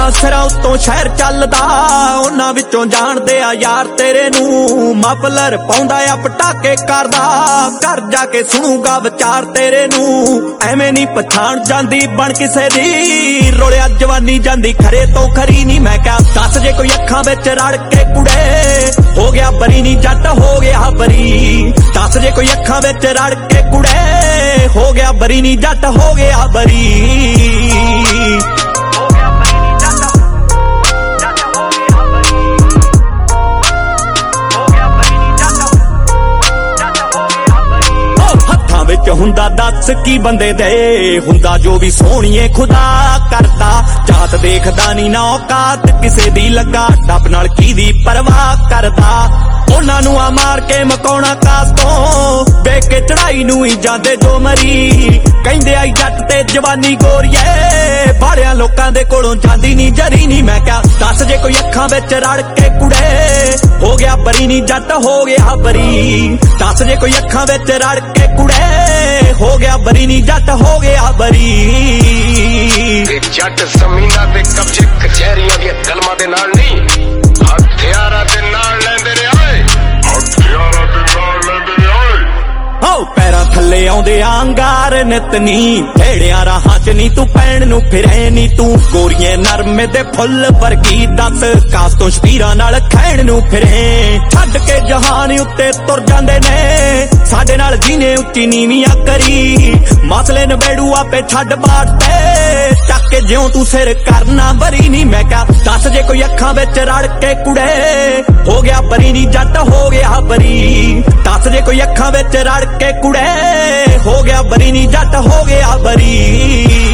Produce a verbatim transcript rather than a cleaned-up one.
जिन्ना सिरां उत्तों शहर चलदा उन्हां विचों जाणदे आ यार तेरे नूं। मफलर पाउंदा आ पटाके करदा घर जाके सुणूगा विचार तेरे नूं। एवें नी पछाण जांदी बन किसे दी रोलिया जवानी जांदी खरे तो खरी नी। मैं क्या दस जे कोई अखां विच रड़ के कुड़े हो गया बरी नी जट हो गया बरी। दस जे कोई अखां विच रड़ के कुड़े हो गया बरी नी जट हो गया बरी। हुंदा दस की बंदे दे हुंदा जो भी सोहणीए खुदा करदा। जात देखदा नी ना औकात किसे दी लगा डब नाल की दी परवाह करदा। उन्हां नूं आ मार के मकाउणा कास तों वेख के चढ़ाई नूं ही जांदे जो मरी। कहिंदे आई जट ते जवानी गोरीए बाड़ियां लोकां दे कोलों जांदी नी जरी नी। मैं क्या दस जे कोई अखां विच रड़ के कुड़े हो गया बरी नी जट हो गया बरी। दस जे कोई अखां विच रड़ के कुड़े हो गया बरी नी जट हो गया बरी। जट जमीना ते कब्जे कचहरियां दी कलमां दे नाल नहीं हथियारां दे नाल लैंदे ने आए। हथियारां दे नाल लैंदे ने आए। ओ पैरां थल्ले आउंदे अंगार नित नी ढेड़ियां राहां च नी तू पैण नूं फिरे नी तू। गोरीए नरमे दे फुੱਲ वर्गी दस कास तो शबीरां नाल खैण नूं फिरे। छड्ड के जहान उत्ते तुर जांदे ने साडे नाल जीने उच्ची नीवियां करी। मसले नबेड़ू आपे छड्ड बाटे चक के ज्यों तू सिर करना बरी नी। मैं क्या दस जे कोई अखां विच रड़ के कुड़े हो गया बरी नी जट हो गया बरी। दस जे कोई अखां विच रड़ के कुड़े हो गया बरी नी जट हो गया बरी।